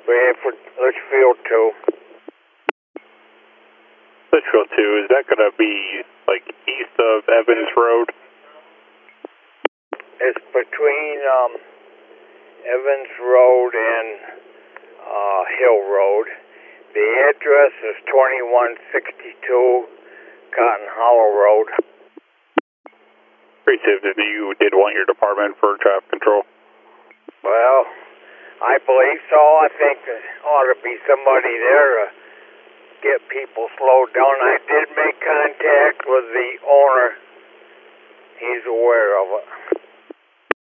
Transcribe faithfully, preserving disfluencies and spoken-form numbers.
Bradford, Litchfield two. Litchfield two, is that going to be like east of Evans Road? It's between um, Evans Road and uh, Hill Road. The address is twenty-one sixty-two Cotton Hollow Road. Appreciate if you did want your department for traffic control. Well, I believe so. I think there ought to be somebody there to get people slowed down. I did make contact with the owner. He's aware of it.